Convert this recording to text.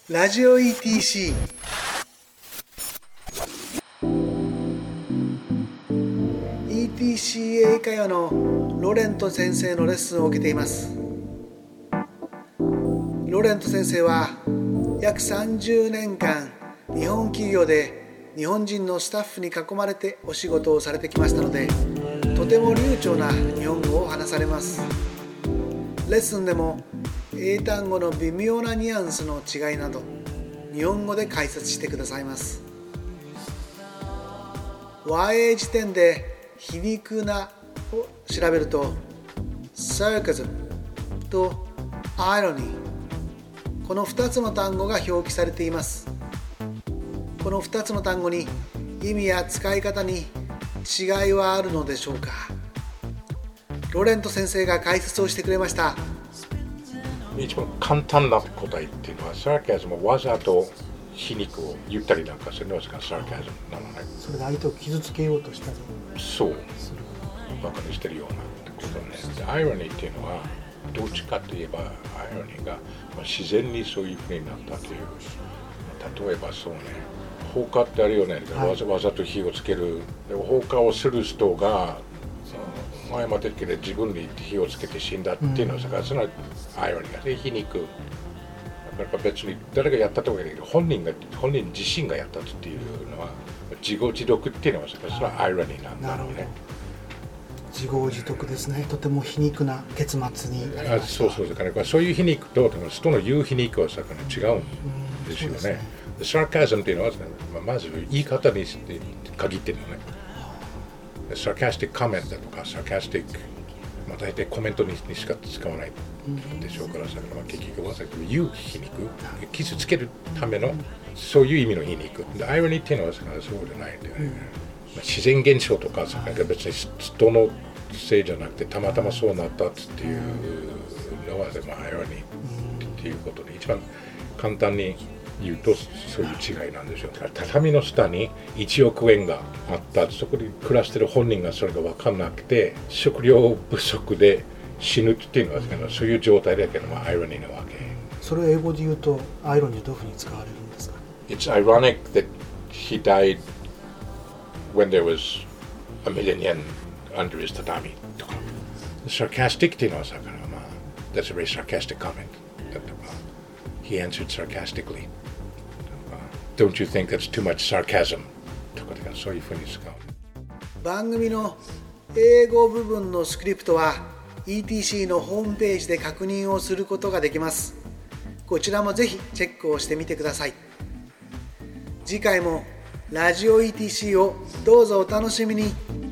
ラジオ ETC ETC 英会話のロレント先生のレッスンを受けています。ロレント先生は約30年間日本企業で日本人のスタッフに囲まれてお仕事をされてきましたので、とても流暢な日本語を話されます。レッスンでも英単語の微妙なニュアンスの違いなど日本語で解説してくださいます。和英辞典で皮肉なを調べると sarcasm と irony、 この2つの単語が表記されています。この2つの単語に意味や使い方に違いはあるのでしょうか。ロレント先生が解説をしてくれました。 一番簡単な答えっていうのは、サーカズムはわざと皮肉を言ったりなんかするのがサーカズムなのね。 それで相手を傷つけようとしたりそうバカにしてるようなってことね。でアイロニーっていうのはどっちかといえばアイロニーが自然にそういうふうになったという。例えばそうね、放火ってあるよね、はい、わざと火をつける。で放火をする人が前も言ったけど自分に火をつけて死んだっていうのは、そのアイロニーが皮肉だから別に誰がやったとか言うけど本人自身がやったっていうのは自業自得っていうのはそれはアイロニーなんだろうね。 自業自得ですね。とても皮肉な結末になりました。 そうだからそういう皮肉と人の言う皮肉は違うんですよね。サーカズムっていうのはまず言い方に限ってるのね。サーカスティックコメントとかサーカスティック、大体コメントにしか使わないでしょうからさ、結局は言う皮肉、傷つけるためのそういう意味の皮肉で、アイロニーっていうのはそうじゃないんだよね。自然現象とか別に人のせいじゃなくてたまたまそうなったっていうのはアイロニーっていうことで、一番簡単に言うとそういう違いなんですよ。畳の下に1億円があった。そこに暮らしてる本人がそれが分かんなくて食料不足で死ぬっていうのは、そういう状態だけどもアイロニーなわけ。 それを英語で言うとアイロニーはどういうふうに使われるんですか？ It's ironic that he died when there was a million yen under his tatami とか。sarcastic っていうのはthat's a very sarcastic comment. He answered sarcastically. Don't you think that's too much sarcasm? とかそういうふうに使う。 番組の英語部分のスクリプトは ETC のホームページで確認をすることができます。こちらもぜひチェックをしてみてください。次回もラジオ ETC をどうぞお楽しみに。